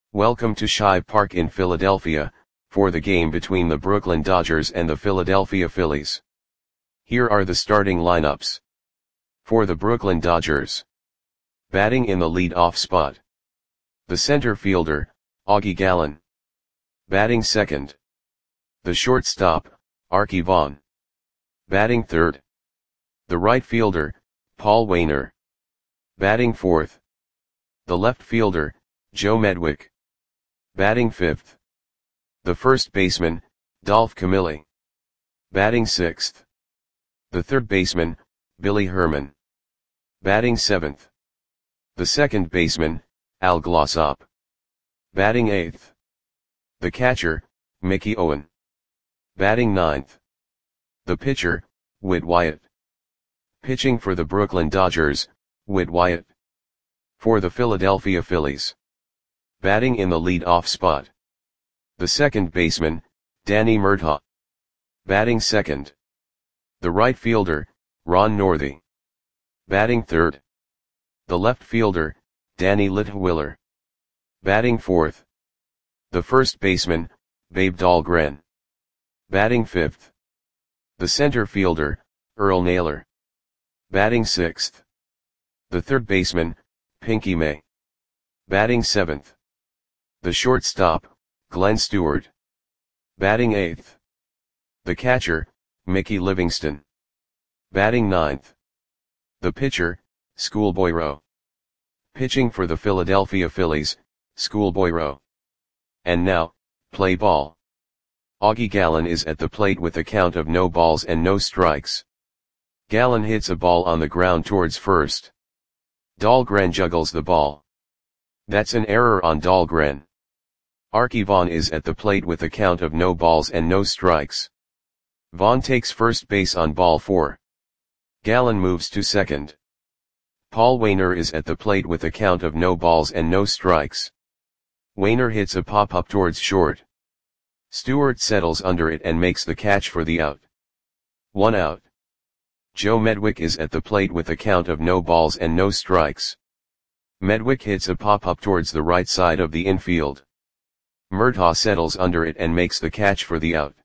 Welcome to Shibe Park in Philadelphia, for the game between the Brooklyn Dodgers and the Philadelphia Phillies. Here are the starting lineups. For the Brooklyn Dodgers. Batting in the lead-off spot. The center fielder, Augie Gallen. Batting second. The shortstop, Arky Vaughan. Batting third. The right fielder, Paul Waner. Batting fourth. The left fielder, Joe Medwick. Batting fifth. The first baseman, Dolph Camilli. Batting sixth. The third baseman, Billy Herman. Batting seventh. The second baseman, Al Glossop. Batting eighth. The catcher, Mickey Owen. Batting ninth. The pitcher, Whit Wyatt. Pitching for the Brooklyn Dodgers, Whit Wyatt. For the Philadelphia Phillies. Batting in the lead-off spot. The second baseman, Danny Murtaugh. Batting second. The right fielder, Ron Northey. Batting third. The left fielder, Danny Litwiller. Batting fourth. The first baseman, Babe Dahlgren. Batting fifth. The center fielder, Earl Naylor. Batting sixth. The third baseman, Pinky May. Batting seventh. The shortstop, Glenn Stewart. Batting eighth. The catcher, Mickey Livingston. Batting ninth. The pitcher, Schoolboy Rowe. Pitching for the Philadelphia Phillies, Schoolboy Rowe. And now, play ball. Augie Gallen is at the plate with a count of no balls and no strikes. Gallen hits a ball on the ground towards first. Dahlgren juggles the ball. That's an error on Dahlgren. Arky Vaughan is at the plate with a count of no balls and no strikes. Vaughan takes first base on ball 4. Gallen moves to second. Paul Waner is at the plate with a count of no balls and no strikes. Waner hits a pop-up towards short. Stewart settles under it and makes the catch for the out. 1 out. Joe Medwick is at the plate with a count of no balls and no strikes. Medwick hits a pop-up towards the right side of the infield. Murtaugh settles under it and makes the catch for the out.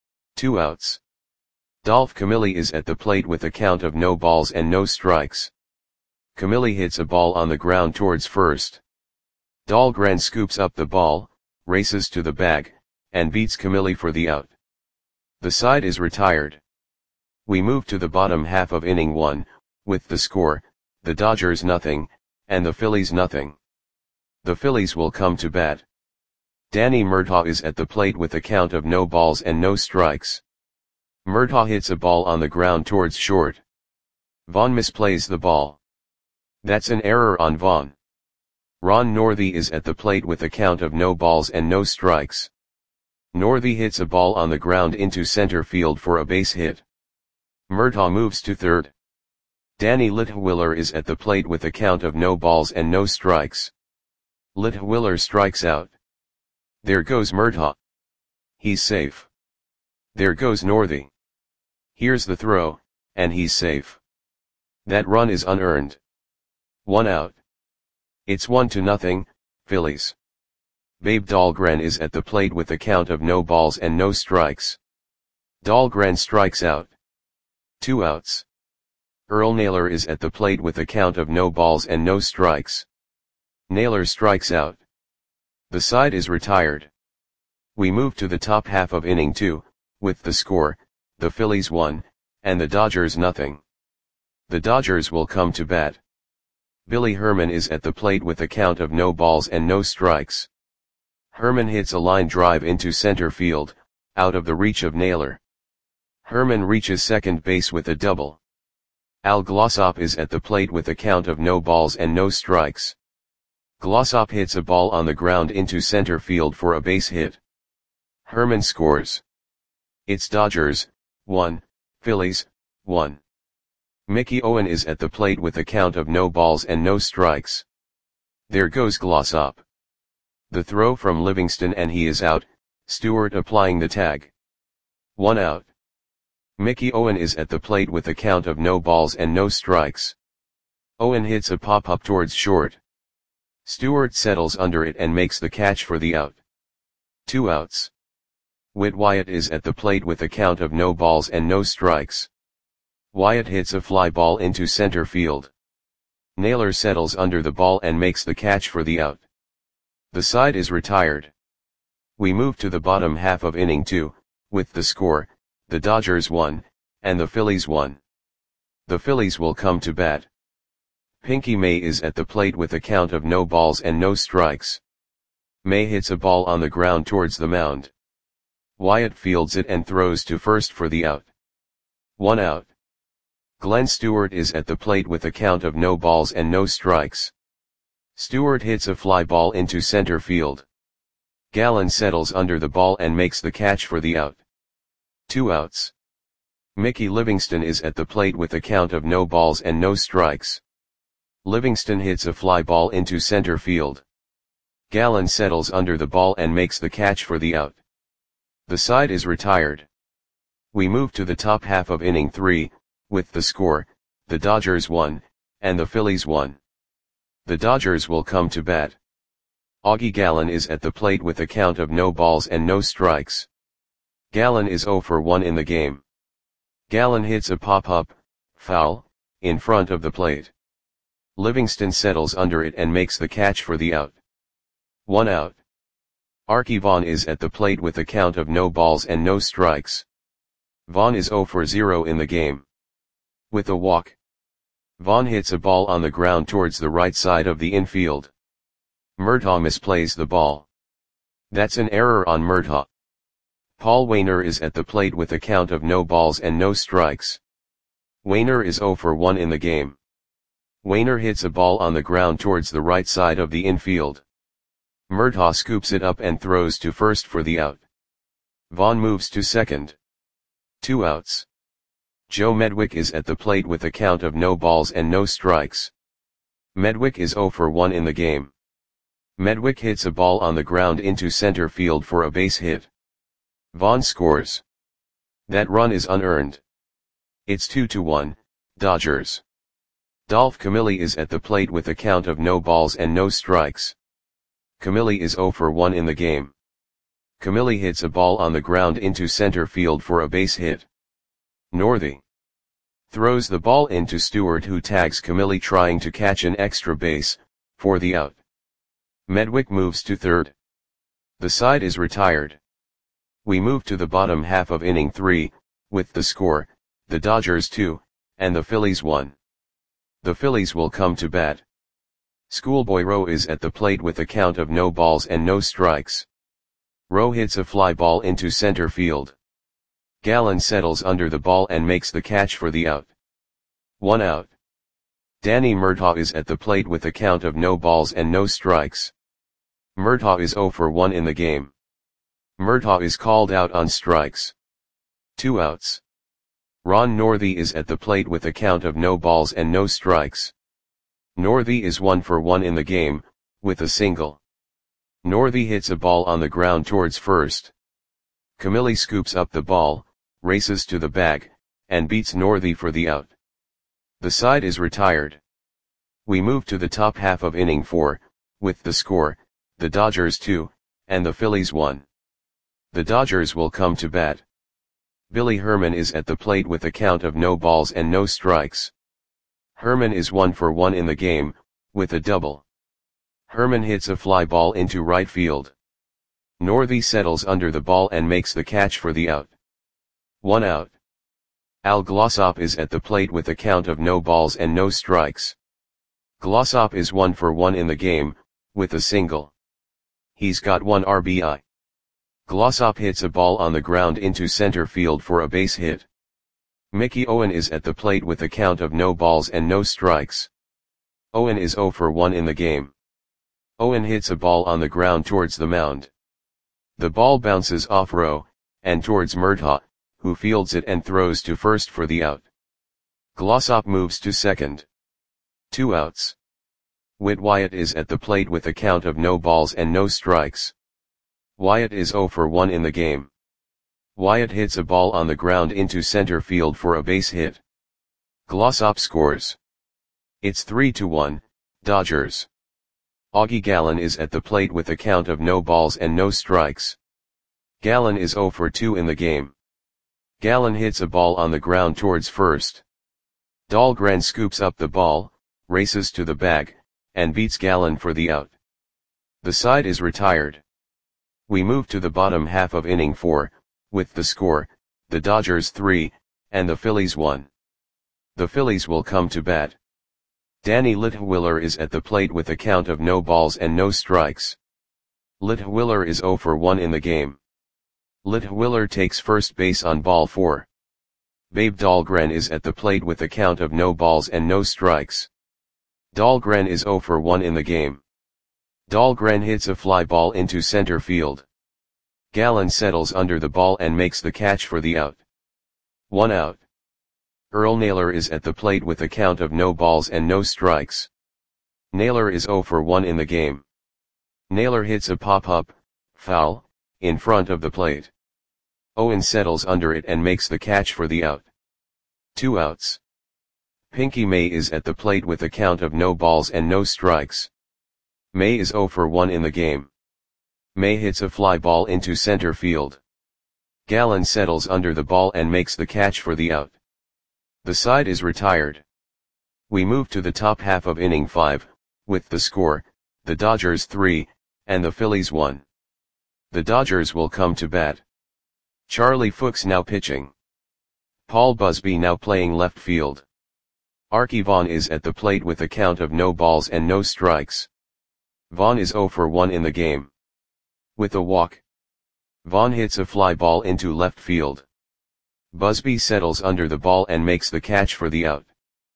2 outs. Dolph Camilli is at the plate with a count of no balls and no strikes. Camilli hits a ball on the ground towards first. Dahlgren scoops up the ball, races to the bag, and beats Camilli for the out. The side is retired. We move to the bottom half of inning 1, with the score, the Dodgers nothing, and the Phillies nothing. The Phillies will come to bat. Danny Murtaugh is at the plate with a count of no balls and no strikes. Murtaugh hits a ball on the ground towards short. Vaughan misplays the ball. That's an error on Vaughan. Ron Northey is at the plate with a count of no balls and no strikes. Northey hits a ball on the ground into center field for a base hit. Murtaugh moves to third. Danny Litwiller is at the plate with a count of no balls and no strikes. Litwiller strikes out. There goes Murtaugh. He's safe. There goes Northey. Here's the throw, and he's safe. That run is unearned. 1 out. It's 1-0, Phillies. Babe Dahlgren is at the plate with a count of no balls and no strikes. Dahlgren strikes out. 2 outs. Earl Naylor is at the plate with a count of no balls and no strikes. Naylor strikes out. The side is retired. We move to the top half of inning 2, with the score, the Phillies 1, and the Dodgers nothing. The Dodgers will come to bat. Billy Herman is at the plate with a count of no balls and no strikes. Herman hits a line drive into center field, out of the reach of Naylor. Herman reaches second base with a double. Al Glossop is at the plate with a count of no balls and no strikes. Glossop hits a ball on the ground into center field for a base hit. Herman scores. It's Dodgers, 1, Phillies, 1. Mickey Owen is at the plate with a count of no balls and no strikes. There goes Glossop. The throw from Livingston and he is out, Stewart applying the tag. 1 out. Mickey Owen is at the plate with a count of no balls and no strikes. Owen hits a pop-up towards short. Stewart settles under it and makes the catch for the out. 2 outs. Whit Wyatt is at the plate with a count of no balls and no strikes. Wyatt hits a fly ball into center field. Naylor settles under the ball and makes the catch for the out. The side is retired. We move to the bottom half of inning 2, with the score, the Dodgers 1, and the Phillies 1. The Phillies will come to bat. Pinky May is at the plate with a count of no balls and no strikes. May hits a ball on the ground towards the mound. Wyatt fields it and throws to first for the out. 1 out. Glenn Stewart is at the plate with a count of no balls and no strikes. Stewart hits a fly ball into center field. Gallen settles under the ball and makes the catch for the out. 2 outs. Mickey Livingston is at the plate with a count of no balls and no strikes. Livingston hits a fly ball into center field. Gallen settles under the ball and makes the catch for the out. The side is retired. We move to the top half of inning 3, with the score, the Dodgers 1, and the Phillies 1. The Dodgers will come to bat. Augie Gallen is at the plate with a count of no balls and no strikes. Gallen is 0 for 1 in the game. Gallen hits a pop-up, foul, in front of the plate. Livingston settles under it and makes the catch for the out. 1 out. Arky Vaughan is at the plate with a count of no balls and no strikes. Vaughan is 0 for 0 in the game. With a walk. Vaughan hits a ball on the ground towards the right side of the infield. Murtaugh misplays the ball. That's an error on Murtaugh. Paul Waner is at the plate with a count of no balls and no strikes. Waner is 0 for 1 in the game. Waner hits a ball on the ground towards the right side of the infield. Murtaugh scoops it up and throws to first for the out. Vaughan moves to second. 2 outs. Joe Medwick is at the plate with a count of no balls and no strikes. Medwick is 0 for 1 in the game. Medwick hits a ball on the ground into center field for a base hit. Vaughan scores. That run is unearned. It's 2-1, Dodgers. Dolph Camilli is at the plate with a count of no balls and no strikes. Camilli is 0 for 1 in the game. Camilli hits a ball on the ground into center field for a base hit. Northey throws the ball into Stewart, who tags Camilli trying to catch an extra base, for the out. Medwick moves to third. The side is retired. We move to the bottom half of inning 3, with the score, the Dodgers 2, and the Phillies 1. The Phillies will come to bat. Schoolboy Rowe is at the plate with a count of no balls and no strikes. Rowe hits a fly ball into center field. Gallen settles under the ball and makes the catch for the out. 1 out. Danny Murtaugh is at the plate with a count of no balls and no strikes. Murtaugh is 0 for 1 in the game. Murtaugh is called out on strikes. 2 outs. Ron Northey is at the plate with a count of no balls and no strikes. Northey is 1 for 1 in the game, with a single. Northey hits a ball on the ground towards first. Camilli scoops up the ball, races to the bag, and beats Northey for the out. The side is retired. We move to the top half of inning 4, with the score, the Dodgers 2, and the Phillies 1. The Dodgers will come to bat. Billy Herman is at the plate with a count of no balls and no strikes. Herman is 1 for 1 in the game, with a double. Herman hits a fly ball into right field. Northey settles under the ball and makes the catch for the out. 1 out. Al Glossop is at the plate with a count of no balls and no strikes. Glossop is 1 for 1 in the game, with a single. He's got 1 RBI. Glossop hits a ball on the ground into center field for a base hit. Mickey Owen is at the plate with a count of no balls and no strikes. Owen is 0 for 1 in the game. Owen hits a ball on the ground towards the mound. The ball bounces off Rowe, and towards Murtaugh, who fields it and throws to first for the out. Glossop moves to second. 2 outs. Whit Wyatt is at the plate with a count of no balls and no strikes. Wyatt is 0 for 1 in the game. Wyatt hits a ball on the ground into center field for a base hit. Glossop scores. It's 3-1, Dodgers. Augie Gallen is at the plate with a count of no balls and no strikes. Gallen is 0 for 2 in the game. Gallen hits a ball on the ground towards first. Dahlgren scoops up the ball, races to the bag, and beats Gallen for the out. The side is retired. We move to the bottom half of inning 4, with the score, the Dodgers 3, and the Phillies 1. The Phillies will come to bat. Danny Litwiller is at the plate with a count of no balls and no strikes. Litwiller is 0 for 1 in the game. Litwiller takes first base on ball 4. Babe Dahlgren is at the plate with a count of no balls and no strikes. Dahlgren is 0 for 1 in the game. Dahlgren hits a fly ball into center field. Gallen settles under the ball and makes the catch for the out. 1 out. Earl Naylor is at the plate with a count of no balls and no strikes. Naylor is 0 for 1 in the game. Naylor hits a pop-up, foul, in front of the plate. Owen settles under it and makes the catch for the out. 2 outs. Pinky May is at the plate with a count of no balls and no strikes. May is 0 for 1 in the game. May hits a fly ball into center field. Gallen settles under the ball and makes the catch for the out. The side is retired. We move to the top half of inning 5, with the score, the Dodgers 3, and the Phillies 1. The Dodgers will come to bat. Charlie Fuchs now pitching. Paul Busby now playing left field. Archie Vaughn is at the plate with a count of no balls and no strikes. Vaughn is 0 for 1 in the game. With a walk, Vaughn hits a fly ball into left field. Busby settles under the ball and makes the catch for the out.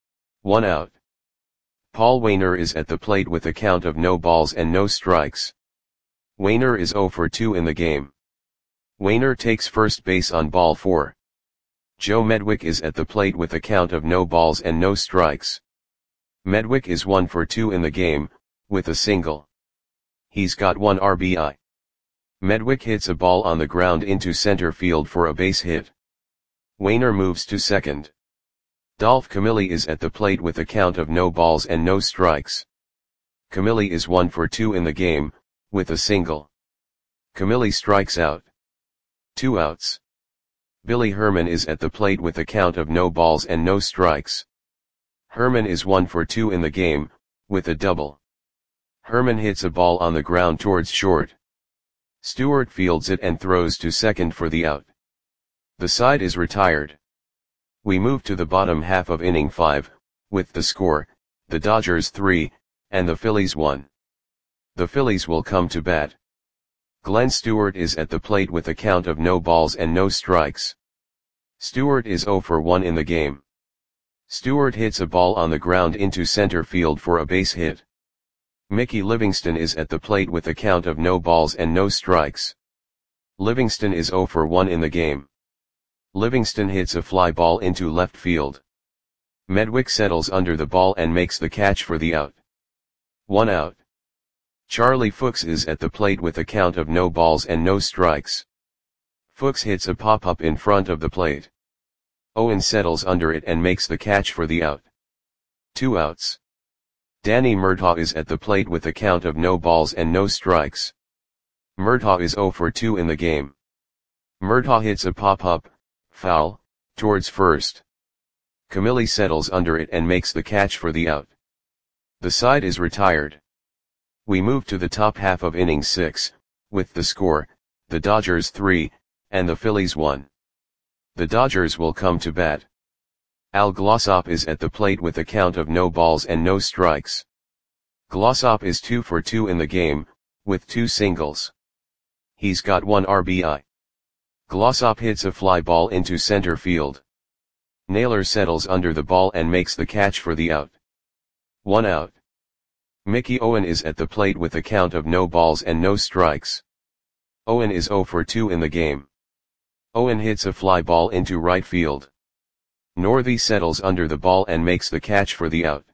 1 out. Paul Waner is at the plate with a count of no balls and no strikes. Waner is 0 for 2 in the game. Waner takes first base on ball 4. Joe Medwick is at the plate with a count of no balls and no strikes. Medwick is 1 for 2 in the game, with a single. He's got 1 RBI. Medwick hits a ball on the ground into center field for a base hit. Waner moves to second. Dolph Camilli is at the plate with a count of no balls and no strikes. Camilli is 1 for 2 in the game, with a single. Camilli strikes out. 2 outs. Billy Herman is at the plate with a count of no balls and no strikes. Herman is 1 for 2 in the game, with a double. Herman hits a ball on the ground towards short. Stewart fields it and throws to second for the out. The side is retired. We move to the bottom half of inning 5, with the score, the Dodgers 3, and the Phillies 1. The Phillies will come to bat. Glenn Stewart is at the plate with a count of no balls and no strikes. Stewart is 0 for 1 in the game. Stewart hits a ball on the ground into center field for a base hit. Mickey Livingston is at the plate with a count of no balls and no strikes. Livingston is 0 for 1 in the game. Livingston hits a fly ball into left field. Medwick settles under the ball and makes the catch for the out. 1 out. Charlie Fuchs is at the plate with a count of no balls and no strikes. Fuchs hits a pop-up in front of the plate. Owen settles under it and makes the catch for the out. 2 outs. Danny Murtaugh is at the plate with a count of no balls and no strikes. Murtaugh is 0 for 2 in the game. Murtaugh hits a pop-up, foul, towards first. Camilli settles under it and makes the catch for the out. The side is retired. We move to the top half of inning 6, with the score, the Dodgers 3, and the Phillies 1. The Dodgers will come to bat. Al Glossop is at the plate with a count of no balls and no strikes. Glossop is 2 for 2 in the game, with 2 singles. He's got 1 RBI. Glossop hits a fly ball into center field. Naylor settles under the ball and makes the catch for the out. 1 out. Mickey Owen is at the plate with a count of no balls and no strikes. Owen is 0 for 2 in the game. Owen hits a fly ball into right field. Northey settles under the ball and makes the catch for the out.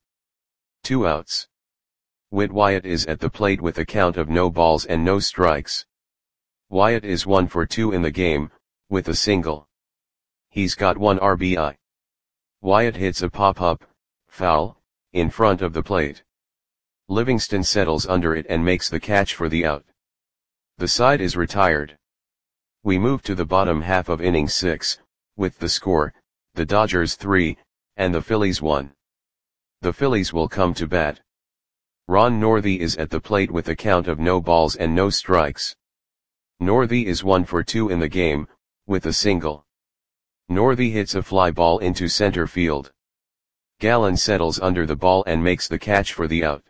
2 outs. Whit Wyatt is at the plate with a count of no balls and no strikes. Wyatt is 1 for 2 in the game, with a single. He's got 1 RBI. Wyatt hits a pop-up, foul, in front of the plate. Livingston settles under it and makes the catch for the out. The side is retired. We move to the bottom half of inning 6, with the score, the Dodgers 3, and the Phillies 1. The Phillies will come to bat. Ron Northey is at the plate with a count of no balls and no strikes. Northey is 1 for 2 in the game, with a single. Northey hits a fly ball into center field. Gallen settles under the ball and makes the catch for the out.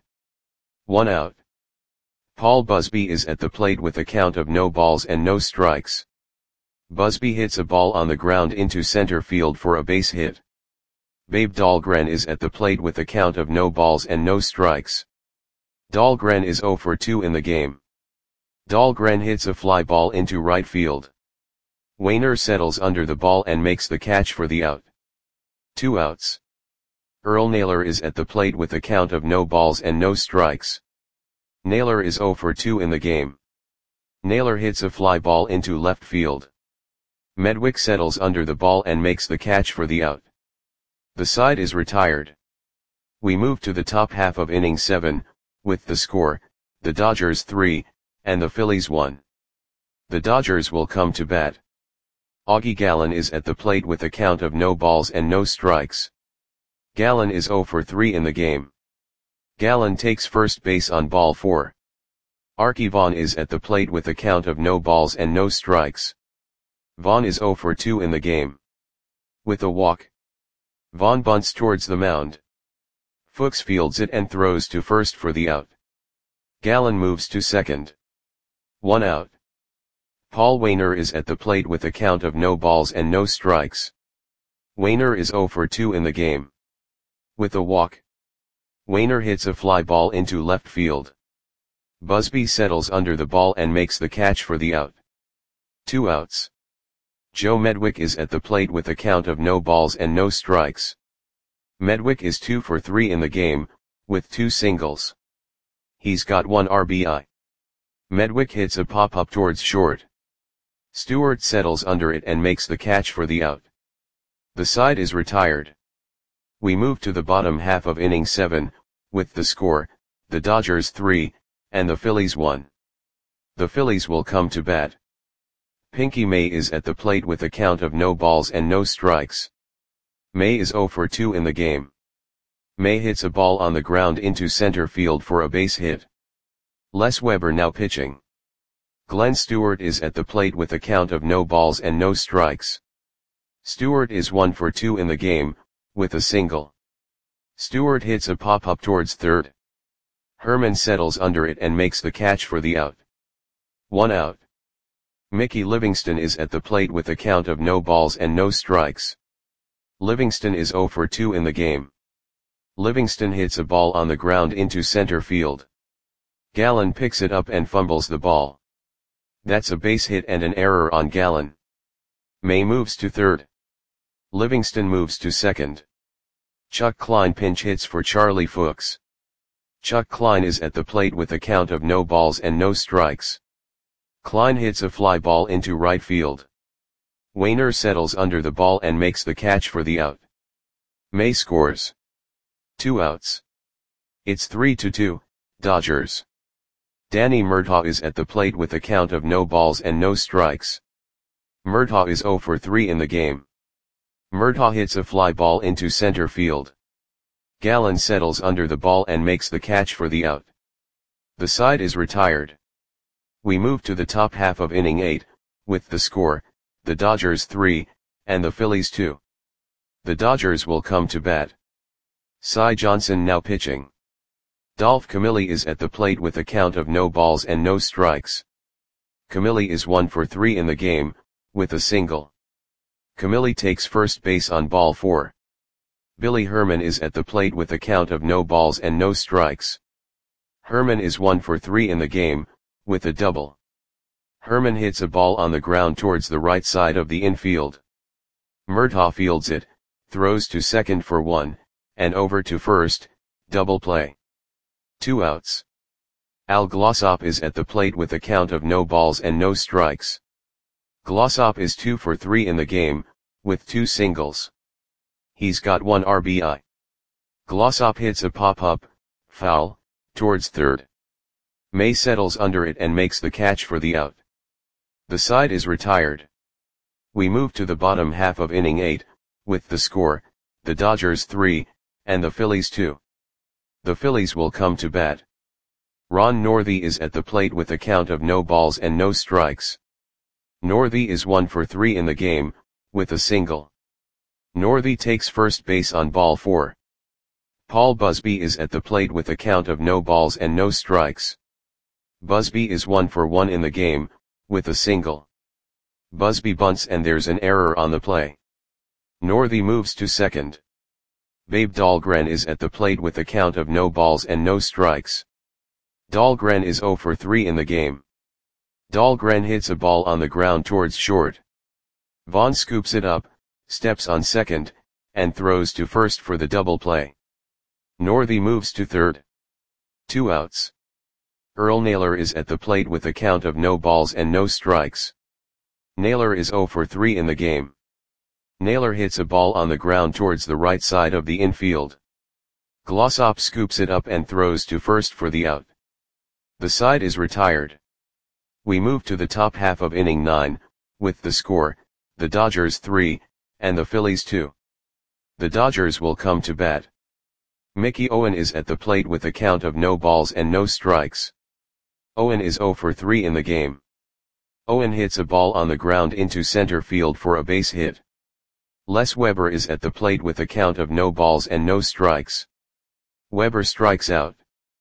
1 out. Paul Busby is at the plate with a count of no balls and no strikes. Busby hits a ball on the ground into center field for a base hit. Babe Dahlgren is at the plate with a count of no balls and no strikes. Dahlgren is 0 for 2 in the game. Dahlgren hits a fly ball into right field. Wainer settles under the ball and makes the catch for the out. 2 outs. Earl Naylor is at the plate with a count of no balls and no strikes. Naylor is 0 for 2 in the game. Naylor hits a fly ball into left field. Medwick settles under the ball and makes the catch for the out. The side is retired. We move to the top half of inning 7, with the score, the Dodgers 3, and the Phillies 1. The Dodgers will come to bat. Augie Gallen is at the plate with a count of no balls and no strikes. Gallen is 0 for 3 in the game. Gallen takes first base on ball 4. Archie Vaughn is at the plate with a count of no balls and no strikes. Vaughn is 0 for 2 in the game. With a walk. Vaughn bunts towards the mound. Fuchs fields it and throws to first for the out. Gallen moves to second. 1 out. Paul Wainer is at the plate with a count of no balls and no strikes. Wainer is 0 for 2 in the game. With a walk. Wainer hits a fly ball into left field. Busby settles under the ball and makes the catch for the out. 2 outs. Joe Medwick is at the plate with a count of no balls and no strikes. Medwick is 2 for 3 in the game, with 2 singles. He's got 1 RBI. Medwick hits a pop-up towards short. Stewart settles under it and makes the catch for the out. The side is retired. We move to the bottom half of inning 7, with the score, the Dodgers 3, and the Phillies 1. The Phillies will come to bat. Pinky May is at the plate with a count of no balls and no strikes. May is 0 for 2 in the game. May hits a ball on the ground into center field for a base hit. Les Weber now pitching. Glenn Stewart is at the plate with a count of no balls and no strikes. Stewart is 1 for 2 in the game, with a single. Stewart hits a pop-up towards third. Herman settles under it and makes the catch for the out. 1 out. Mickey Livingston is at the plate with a count of no balls and no strikes. Livingston is 0 for 2 in the game. Livingston hits a ball on the ground into center field. Gallen picks it up and fumbles the ball. That's a base hit and an error on Gallen. May moves to third. Livingston moves to second. Chuck Klein pinch hits for Charlie Fuchs. Chuck Klein is at the plate with a count of no balls and no strikes. Klein hits a fly ball into right field. Wainer settles under the ball and makes the catch for the out. May scores. 2 outs. It's 3-2, Dodgers. Danny Murtaugh is at the plate with a count of no balls and no strikes. Murtaugh is 0 for 3 in the game. Murtaugh hits a fly ball into center field. Gallen settles under the ball and makes the catch for the out. The side is retired. We move to the top half of inning 8, with the score, the Dodgers 3, and the Phillies 2. The Dodgers will come to bat. Cy Johnson now pitching. Dolph Camilli is at the plate with a count of no balls and no strikes. Camilli is 1 for 3 in the game, with a single. Camilli takes first base on ball 4. Billy Herman is at the plate with a count of no balls and no strikes. Herman is 1 for 3 in the game, with a double. Herman hits a ball on the ground towards the right side of the infield. Murtaugh fields it, throws to second for 1, and over to first, double play. 2 outs. Al Glossop is at the plate with a count of no balls and no strikes. Glossop is 2 for 3 in the game, with 2 singles. He's got 1 RBI. Glossop hits a pop-up, foul, towards third. May settles under it and makes the catch for the out. The side is retired. We move to the bottom half of inning 8, with the score, the Dodgers 3, and the Phillies 2. The Phillies will come to bat. Ron Northey is at the plate with a count of no balls and no strikes. Northey is 1 for 3 in the game, with a single. Northey takes first base on ball 4. Paul Busby is at the plate with a count of no balls and no strikes. Busby is 1 for 1 in the game, with a single. Busby bunts and there's an error on the play. Northey moves to second. Babe Dahlgren is at the plate with a count of no balls and no strikes. Dahlgren is 0 for 3 in the game. Dahlgren hits a ball on the ground towards short. Vaughn scoops it up, steps on second, and throws to first for the double play. Northey moves to third. 2 outs. Earl Naylor is at the plate with a count of no balls and no strikes. Naylor is 0 for 3 in the game. Naylor hits a ball on the ground towards the right side of the infield. Glossop scoops it up and throws to first for the out. The side is retired. We move to the top half of inning 9, with the score, the Dodgers 3, and the Phillies 2. The Dodgers will come to bat. Mickey Owen is at the plate with a count of no balls and no strikes. Owen is 0 for 3 in the game. Owen hits a ball on the ground into center field for a base hit. Les Weber is at the plate with a count of no balls and no strikes. Weber strikes out.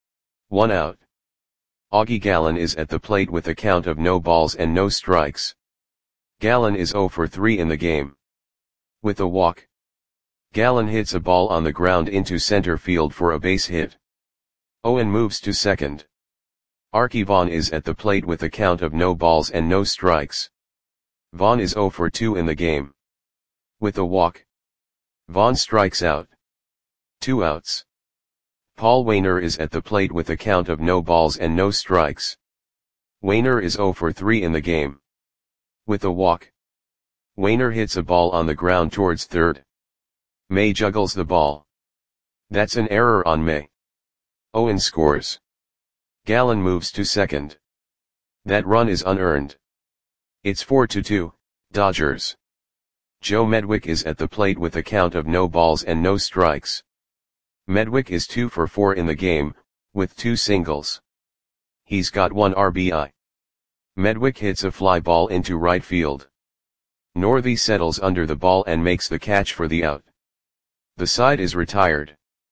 1 out. Augie Gallen is at the plate with a count of no balls and no strikes. Gallen is 0 for 3 in the game. With a walk. Gallen hits a ball on the ground into center field for a base hit. Owen moves to second. Archie Vaughn is at the plate with a count of no balls and no strikes. Vaughn is 0 for 2 in the game. With a walk. Vaughn strikes out. 2 outs. Paul Wainer is at the plate with a count of no balls and no strikes. Wainer is 0 for 3 in the game. With a walk. Wainer hits a ball on the ground towards third. May juggles the ball. That's an error on May. Owen scores. Gallen moves to second. That run is unearned. It's 4-2, Dodgers. Joe Medwick is at the plate with a count of no balls and no strikes. Medwick is 2 for 4 in the game, with 2 singles. He's got 1 RBI. Medwick hits a fly ball into right field. Northey settles under the ball and makes the catch for the out. The side is retired.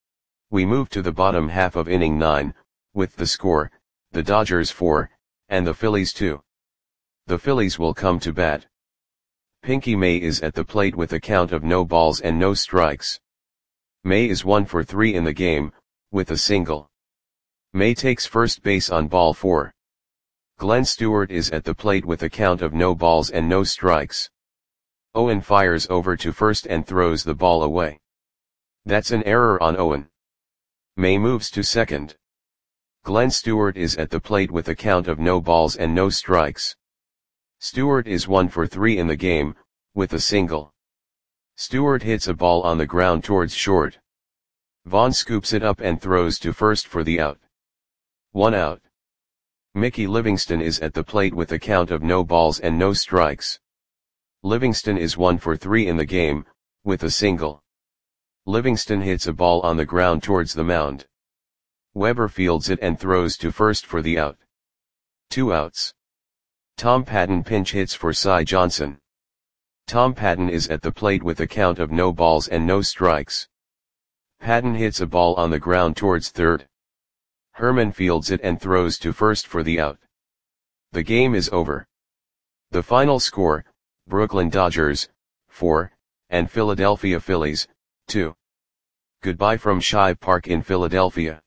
We move to the bottom half of inning 9, with the score, the Dodgers 4, and the Phillies 2. The Phillies will come to bat. Pinky May is at the plate with a count of no balls and no strikes. May is 1 for 3 in the game, with a single. May takes first base on ball 4. Glenn Stewart is at the plate with a count of no balls and no strikes. Owen fires over to first and throws the ball away. That's an error on Owen. May moves to second. Glenn Stewart is at the plate with a count of no balls and no strikes. Stewart is 1 for 3 in the game, with a single. Stewart hits a ball on the ground towards short. Vaughn scoops it up and throws to first for the out. 1 out. Mickey Livingston is at the plate with a count of no balls and no strikes. Livingston is 1 for 3 in the game, with a single. Livingston hits a ball on the ground towards the mound. Weber fields it and throws to first for the out. 2 outs. Tom Patton pinch hits for Cy Johnson. Tom Patton is at the plate with a count of no balls and no strikes. Patton hits a ball on the ground towards third. Herman fields it and throws to first for the out. The game is over. The final score, Brooklyn Dodgers, 4, and Philadelphia Phillies, 2. Goodbye from Shibe Park in Philadelphia.